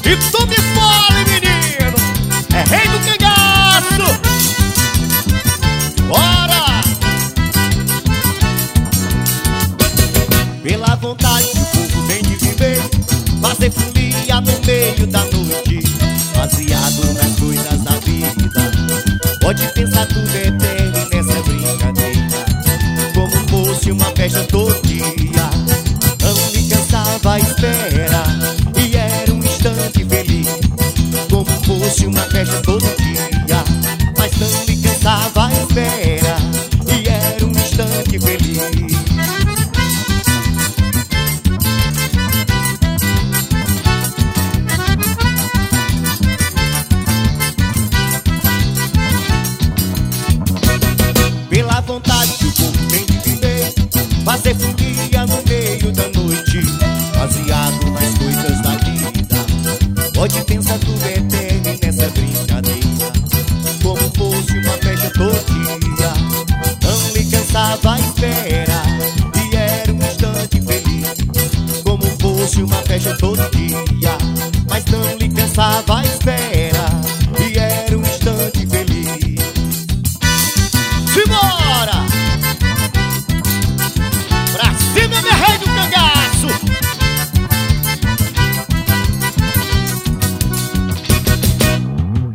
E tu me fole, menino, é rei do cangaço. Bora! Pela vontade que o povo tem de viver, fazer folia no meio da noite, baseado nas coisas da vida. Pode pensar tudo é